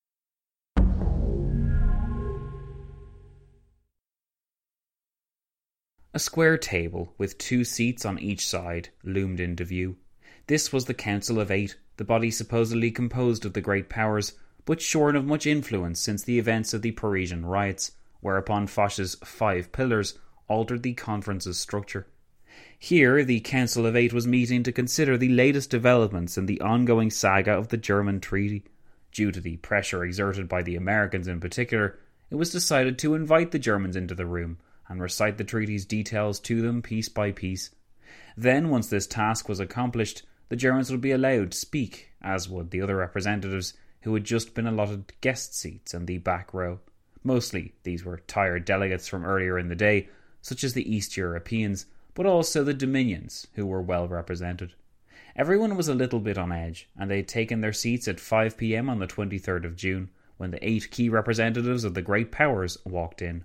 A square table with two seats on each side loomed into view. This was the Council of Eight, the body supposedly composed of the great powers, but shorn of much influence since the events of the Parisian riots, whereupon Foch's five pillars altered the conference's structure. Here, the Council of Eight was meeting to consider the latest developments in the ongoing saga of the German treaty. Due to the pressure exerted by the Americans in particular, it was decided to invite the Germans into the room and recite the treaty's details to them piece by piece. Then, once this task was accomplished, the Germans would be allowed to speak, as would the other representatives who had just been allotted guest seats in the back row. Mostly, these were tired delegates from earlier in the day, such as the East Europeans, but also the Dominions, who were well represented. Everyone was a little bit on edge, and they had taken their seats at five p.m. on the twenty-third of June, when the eight key representatives of the great powers walked in.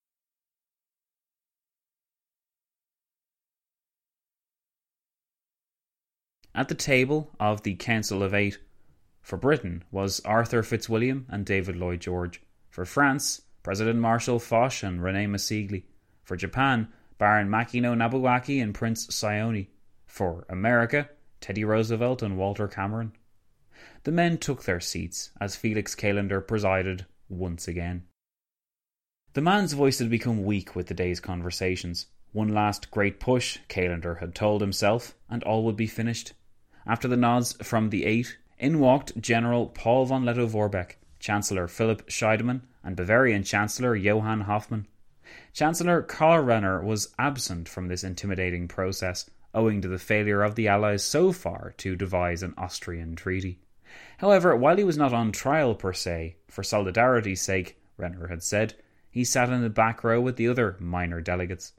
At the table of the Council of Eight, for Britain was Arthur Fitzwilliam and David Lloyd George. For France, President Marshal Foch and René Massigli. For Japan, Baron Makino Nobuaki and Prince Sione. For America, Teddy Roosevelt and Walter Cameron. The men took their seats as Felix Callender presided once again. The man's voice had become weak with the day's conversations. One last great push, Callender had told himself, and all would be finished. After the nods from the eight, in walked General Paul von Lettow-Vorbeck, Chancellor Philipp Scheidemann, and Bavarian Chancellor Johann Hoffmann. Chancellor Karl Renner was absent from this intimidating process, owing to the failure of the Allies so far to devise an Austrian treaty. However, while he was not on trial per se, for solidarity's sake, Renner had said, he sat in the back row with the other minor delegates.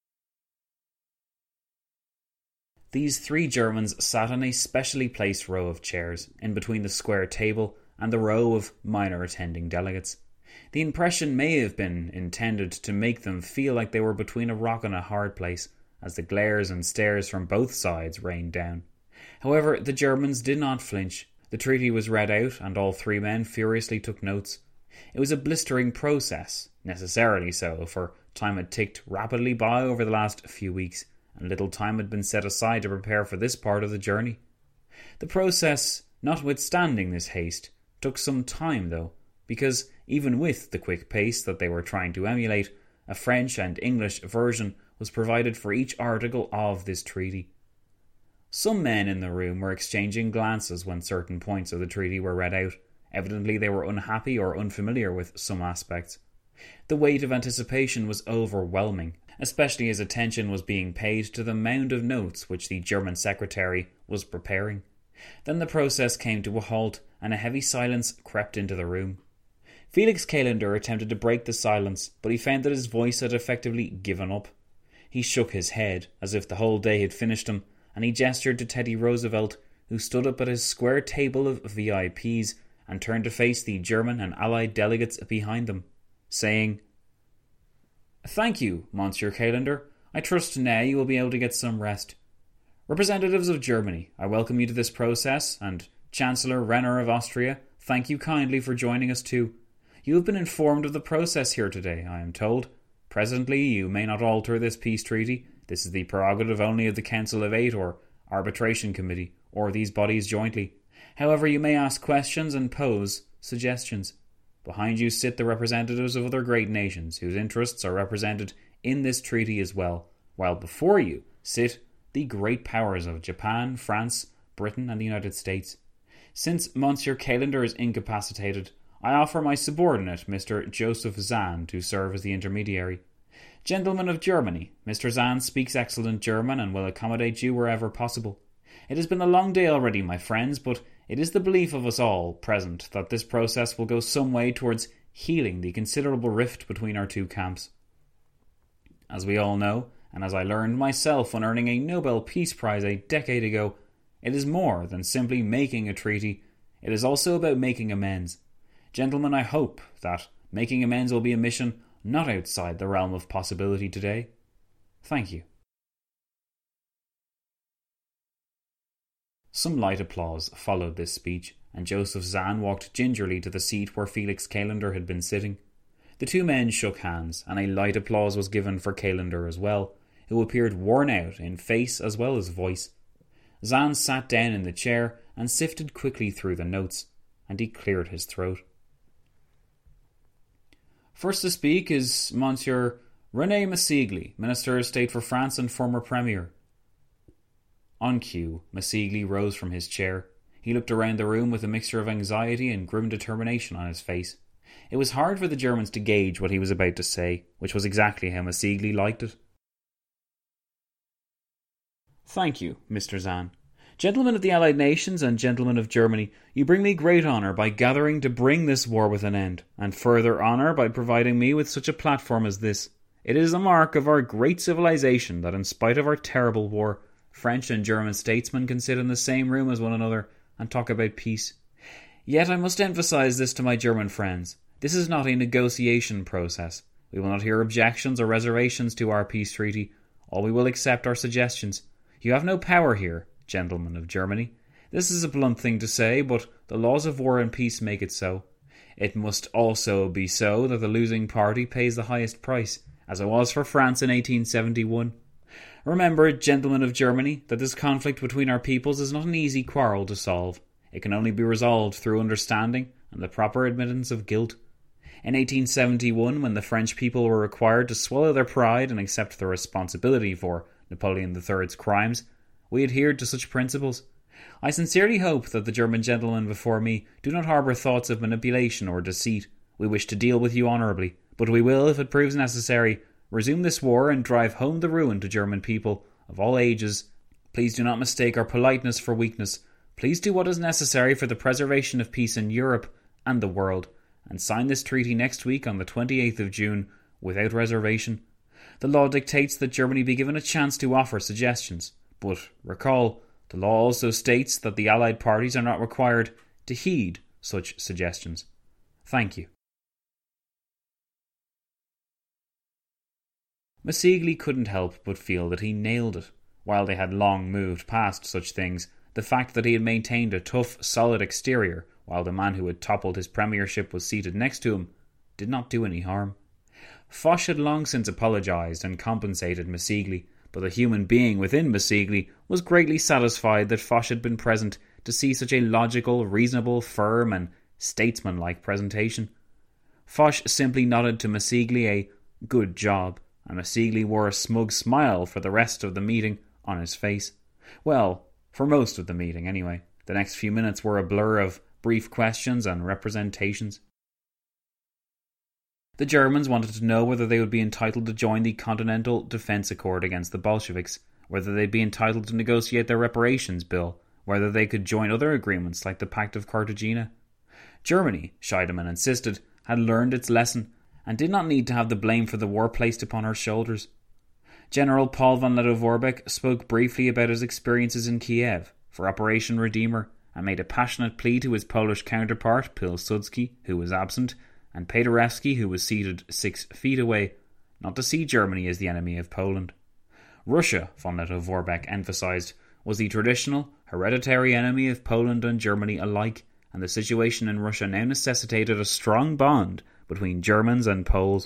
These three Germans sat in a specially placed row of chairs, in between the square table and the row of minor attending delegates. The impression may have been intended to make them feel like they were between a rock and a hard place, as the glares and stares from both sides rained down. However, the Germans did not flinch. The treaty was read out, and all three men furiously took notes. It was a blistering process, necessarily so, for time had ticked rapidly by over the last few weeks, and little time had been set aside to prepare for this part of the journey. The process, notwithstanding this haste, took some time though, because even with the quick pace that they were trying to emulate, a French and English version was provided for each article of this treaty. Some men in the room were exchanging glances when certain points of the treaty were read out. Evidently they were unhappy or unfamiliar with some aspects. The weight of anticipation was overwhelming, especially as attention was being paid to the mound of notes which the German secretary was preparing. Then the process came to a halt, and a heavy silence crept into the room. Felix Callender attempted to break the silence, but he found that his voice had effectively given up. He shook his head, as if the whole day had finished him, and he gestured to Teddy Roosevelt, who stood up at his square table of V I Ps and turned to face the German and Allied delegates behind them, saying, "Thank you, Monsieur Callender. I trust now you will be able to get some rest. Representatives of Germany, I welcome you to this process, and Chancellor Renner of Austria, thank you kindly for joining us too. You have been informed of the process here today, I am told. Presently, you may not alter this peace treaty. This is the prerogative only of the Council of Eight or Arbitration Committee, or these bodies jointly. However, you may ask questions and pose suggestions. Behind you sit the representatives of other great nations whose interests are represented in this treaty as well, while before you sit the great powers of Japan, France, Britain and the United States. Since Monsieur Callender is incapacitated, I offer my subordinate, Mister Joseph Zahn, to serve as the intermediary. Gentlemen of Germany, Mister Zahn speaks excellent German and will accommodate you wherever possible. It has been a long day already, my friends, but it is the belief of us all present that this process will go some way towards healing the considerable rift between our two camps. As we all know, and as I learned myself when earning a Nobel Peace Prize a decade ago, it is more than simply making a treaty. It is also about making amends. Gentlemen, I hope that making amends will be a mission not outside the realm of possibility today. Thank you." Some light applause followed this speech, and Joseph Zahn walked gingerly to the seat where Felix Callender had been sitting. The two men shook hands, and a light applause was given for Callender as well, who appeared worn out in face as well as voice. Zahn sat down in the chair and sifted quickly through the notes, and he cleared his throat. First to speak is Monsieur René Massigli, Minister of State for France and former Premier. On cue, Massigli rose from his chair. He looked around the room with a mixture of anxiety and grim determination on his face. It was hard for the Germans to gauge what he was about to say, which was exactly how Massigli liked it. "Thank you, Mister Zahn. Gentlemen of the Allied Nations and gentlemen of Germany, you bring me great honour by gathering to bring this war with an end, and further honour by providing me with such a platform as this. It is a mark of our great civilization that in spite of our terrible war, French and German statesmen can sit in the same room as one another and talk about peace. Yet I must emphasize this to my German friends. This is not a negotiation process. We will not hear objections or reservations to our peace treaty. All we will accept are suggestions. You have no power here, gentlemen of Germany. This is a blunt thing to say, but the laws of war and peace make it so. It must also be so that the losing party pays the highest price, as it was for France in eighteen seventy-one. Remember, gentlemen of Germany, that this conflict between our peoples is not an easy quarrel to solve. It can only be resolved through understanding and the proper admittance of guilt. In eighteen seventy-one, when the French people were required to swallow their pride and accept the responsibility for Napoleon the Third's crimes, we adhered to such principles. I sincerely hope that the German gentlemen before me do not harbour thoughts of manipulation or deceit. We wish to deal with you honourably, but we will, if it proves necessary, resume this war and drive home the ruin to German people of all ages, Please do not mistake our politeness for weakness. Please do what is necessary for the preservation of peace in Europe and the world, and sign this treaty next week on the twenty-eighth of June without reservation. The law dictates that Germany be given a chance to offer suggestions, but recall, the law also states that the Allied parties are not required to heed such suggestions. Thank you. Masigli couldn't help but feel that he nailed it. While they had long moved past such things, the fact that he had maintained a tough, solid exterior while the man who had toppled his premiership was seated next to him did not do any harm. Foch had long since apologised and compensated Masigli, but the human being within Masigli was greatly satisfied that Foch had been present to see such a logical, reasonable, firm and statesmanlike presentation. Foch simply nodded to Masigli a good job, and Masigli wore a smug smile for the rest of the meeting on his face. Well, for most of the meeting anyway. The next few minutes were a blur of brief questions and representations. The Germans wanted to know whether they would be entitled to join the Continental Defence Accord against the Bolsheviks, whether they'd be entitled to negotiate their reparations bill, whether they could join other agreements like the Pact of Cartagena. Germany, Scheidemann insisted, had learned its lesson and did not need to have the blame for the war placed upon her shoulders. General Paul von Lettow-Vorbeck spoke briefly about his experiences in Kiev for Operation Redeemer and made a passionate plea to his Polish counterpart, Pilsudski, who was absent, and Paderewski, who was seated six feet away, not to see Germany as the enemy of Poland. Russia, von Lettow-Vorbeck emphasised, was the traditional, hereditary enemy of Poland and Germany alike, and the situation in Russia now necessitated a strong bond between Germans and Poles.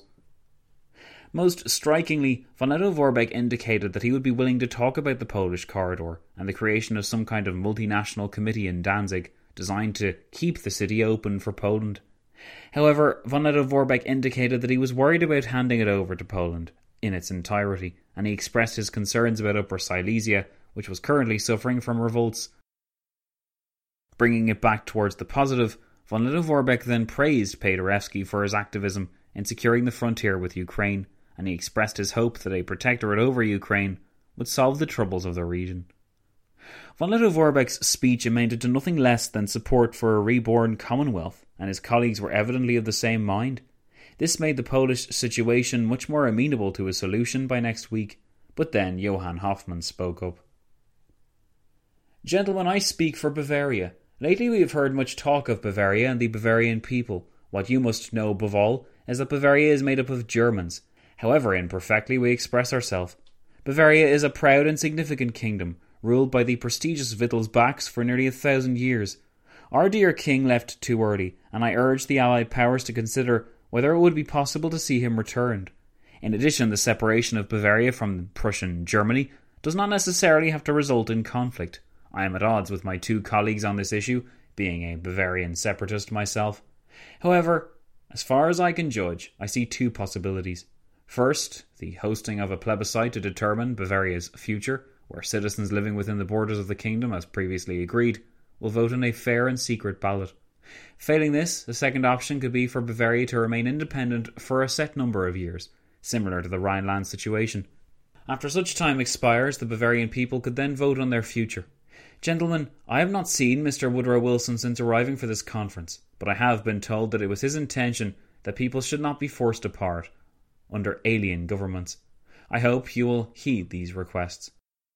Most strikingly, von Lettow-Vorbeck indicated that he would be willing to talk about the Polish corridor and the creation of some kind of multinational committee in Danzig designed to keep the city open for Poland. However, von Lettow-Vorbeck indicated that he was worried about handing it over to Poland in its entirety, and he expressed his concerns about Upper Silesia, which was currently suffering from revolts. Bringing it back towards the positive, von Lettow-Vorbeck then praised Paderewski for his activism in securing the frontier with Ukraine, and he expressed his hope that a protectorate over Ukraine would solve the troubles of the region. Von Lettow-Vorbeck's speech amounted to nothing less than support for a reborn Commonwealth, and his colleagues were evidently of the same mind. This made the Polish situation much more amenable to a solution by next week, but then Johann Hoffmann spoke up. Gentlemen, I speak for Bavaria. Lately we have heard much talk of Bavaria and the Bavarian people. What you must know above all is that Bavaria is made up of Germans. However imperfectly we express ourselves. Bavaria is a proud and significant kingdom, ruled by the prestigious Wittelsbachs for nearly a thousand years. Our dear king left too early, and I urge the Allied powers to consider whether it would be possible to see him returned. In addition, the separation of Bavaria from Prussian Germany does not necessarily have to result in conflict. I am at odds with my two colleagues on this issue, being a Bavarian separatist myself. However, as far as I can judge, I see two possibilities. First, the hosting of a plebiscite to determine Bavaria's future, where citizens living within the borders of the kingdom, as previously agreed, will vote in a fair and secret ballot. Failing this, the second option could be for Bavaria to remain independent for a set number of years, similar to the Rhineland situation. After such time expires, the Bavarian people could then vote on their future. Gentlemen, I have not seen Mister Woodrow Wilson since arriving for this conference, but I have been told that it was his intention that people should not be forced apart under alien governments. I hope you will heed these requests.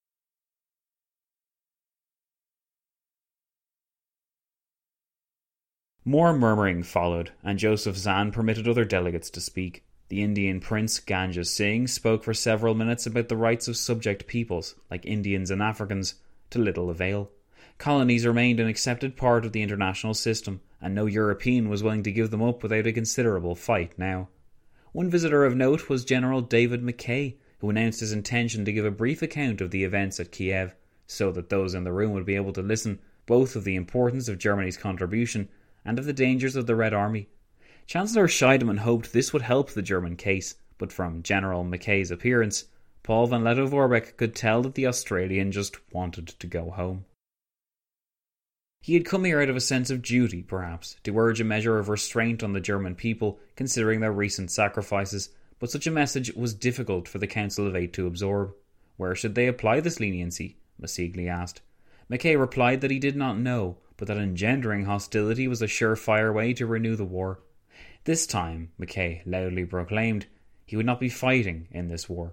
More murmuring followed, and Joseph Zahn permitted other delegates to speak. The Indian prince, Ganja Singh, spoke for several minutes about the rights of subject peoples, like Indians and Africans, to little avail. Colonies remained an accepted part of the international system, and no European was willing to give them up without a considerable fight now. One visitor of note was General David Mackay, who announced his intention to give a brief account of the events at Kiev, so that those in the room would be able to listen both of the importance of Germany's contribution and of the dangers of the Red Army. Chancellor Scheidemann hoped this would help the German case, but from General Mackay's appearance, Paul von Lettow-Vorbeck could tell that the Australian just wanted to go home. He had come here out of a sense of duty, perhaps, to urge a measure of restraint on the German people, considering their recent sacrifices, but such a message was difficult for the Council of Eight to absorb. Where should they apply this leniency? Masigli asked. Mackay replied that he did not know, but that engendering hostility was a surefire way to renew the war. This time, Mackay loudly proclaimed, he would not be fighting in this war.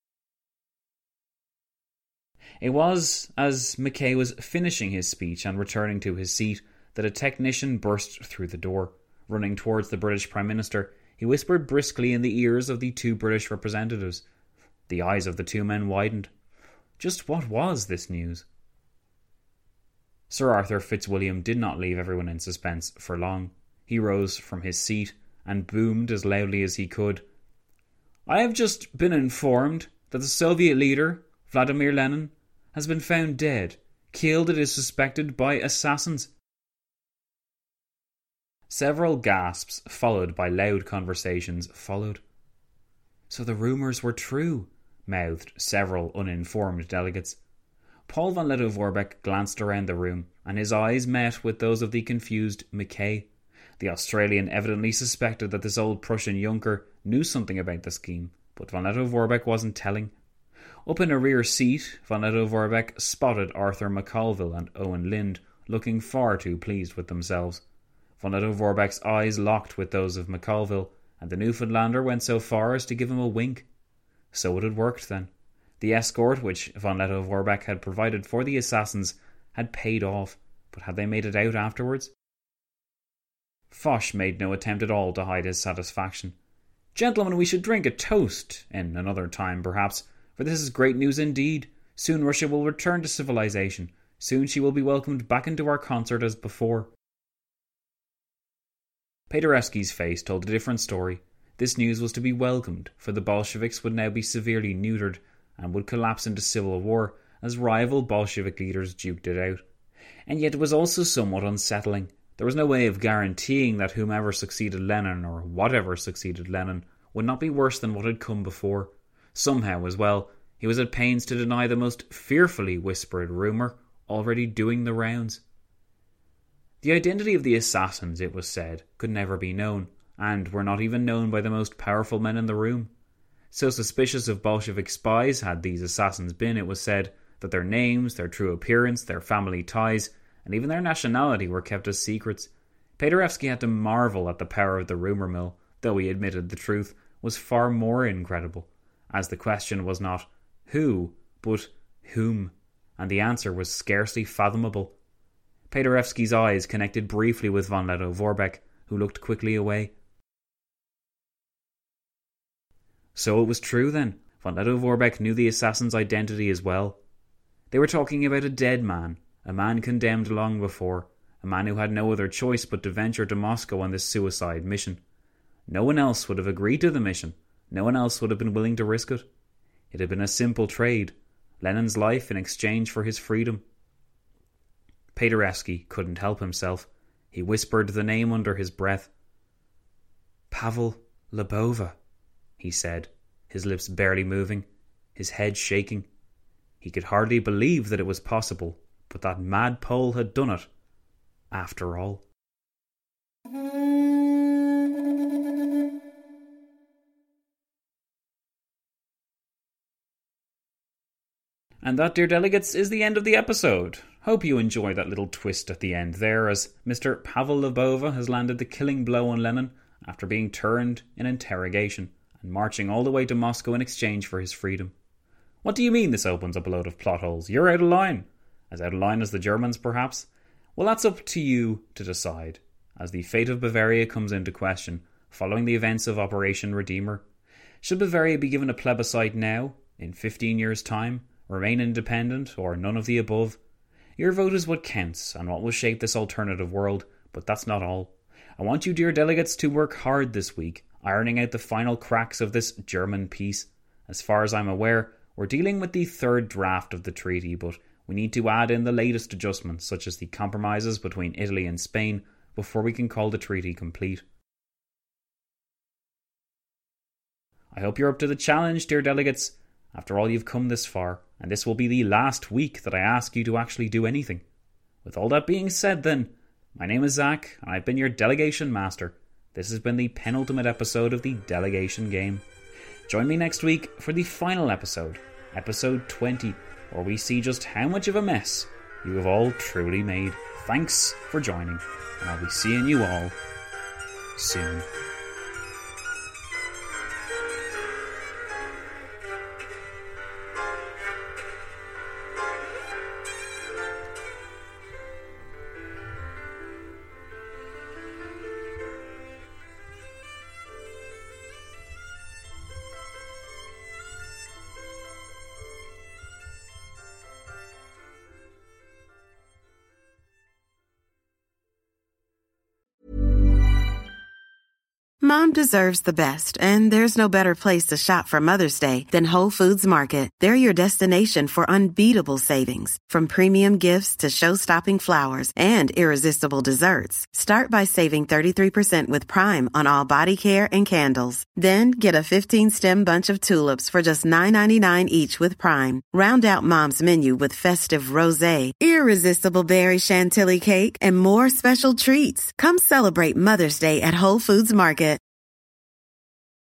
It was as Mackay was finishing his speech and returning to his seat that a technician burst through the door. Running towards the British Prime Minister, he whispered briskly in the ears of the two British representatives. The eyes of the two men widened. Just what was this news? Sir Arthur Fitzwilliam did not leave everyone in suspense for long. He rose from his seat and boomed as loudly as he could. I have just been informed that the Soviet leader, Vladimir Lenin, has been found dead, killed, it is suspected, by assassins. Several gasps, followed by loud conversations, followed. So the rumours were true, mouthed several uninformed delegates. Paul von Lettow-Vorbeck glanced around the room, and his eyes met with those of the confused Mackay. The Australian evidently suspected that this old Prussian Junker knew something about the scheme, but von Lettow-Vorbeck wasn't telling. Up in a rear seat, von Lettow-Vorbeck spotted Arthur McColville and Owen Lind, looking far too pleased with themselves. Von Lettow-Vorbeck's eyes locked with those of McColville, and the Newfoundlander went so far as to give him a wink. So it had worked then. The escort which von Lettow-Vorbeck had provided for the assassins had paid off, but had they made it out afterwards? Foch made no attempt at all to hide his satisfaction. Gentlemen, we should drink a toast, in another time perhaps, for this is great news indeed. Soon Russia will return to civilization. Soon she will be welcomed back into our concert as before. Paderewski's face told a different story. This news was to be welcomed, for the Bolsheviks would now be severely neutered and would collapse into civil war as rival Bolshevik leaders duked it out. And yet it was also somewhat unsettling. There was no way of guaranteeing that whomever succeeded Lenin, or whatever succeeded Lenin, would not be worse than what had come before. Somehow, as well, he was at pains to deny the most fearfully whispered rumour already doing the rounds. The identity of the assassins, it was said, could never be known, and were not even known by the most powerful men in the room. So suspicious of Bolshevik spies had these assassins been, it was said, that their names, their true appearance, their family ties, and even their nationality were kept as secrets. Paderewski had to marvel at the power of the rumour mill, though he admitted the truth was far more incredible, as the question was not who, but whom, and the answer was scarcely fathomable. Paderewski's eyes connected briefly with von Lettow-Vorbeck, who looked quickly away. So it was true then. Von Lettow-Vorbeck knew the assassin's identity as well. They were talking about a dead man, a man condemned long before, a man who had no other choice but to venture to Moscow on this suicide mission. No one else would have agreed to the mission. No one else would have been willing to risk it. It had been a simple trade, Lenin's life in exchange for his freedom. Paderewski couldn't help himself. He whispered the name under his breath. Pavel Lyubova, he said, his lips barely moving, his head shaking. He could hardly believe that it was possible, but that mad Pole had done it, after all. And that, dear delegates, is the end of the episode. Hope you enjoyed that little twist at the end there, as Mister Pavel Lyubova has landed the killing blow on Lenin after being turned in interrogation and marching all the way to Moscow in exchange for his freedom. What do you mean this opens up a load of plot holes? You're out of line. As out of line as the Germans, perhaps? Well, that's up to you to decide, as the fate of Bavaria comes into question following the events of Operation Redeemer. Should Bavaria be given a plebiscite now, in fifteen years' time, remain independent, or none of the above? Your vote is what counts and what will shape this alternative world, but that's not all. I want you, dear delegates, to work hard this week, ironing out the final cracks of this German peace. As far as I'm aware, we're dealing with the third draft of the treaty, but we need to add in the latest adjustments, such as the compromises between Italy and Spain, before we can call the treaty complete. I hope you're up to the challenge, dear delegates. After all, you've come this far, and this will be the last week that I ask you to actually do anything. With all that being said then, my name is Zach, and I've been your delegation master. This has been the penultimate episode of the Delegation Game. Join me next week for the final episode, episode twenty, where we see just how much of a mess you have all truly made. Thanks for joining, and I'll be seeing you all soon. Mom deserves the best, and there's no better place to shop for Mother's Day than Whole Foods Market. They're your destination for unbeatable savings, from premium gifts to show-stopping flowers and irresistible desserts. Start by saving thirty-three percent with Prime on all body care and candles. Then get a fifteen-stem bunch of tulips for just nine ninety-nine each with Prime. Round out Mom's menu with festive rosé, irresistible berry chantilly cake, and more special treats. Come celebrate Mother's Day at Whole Foods Market.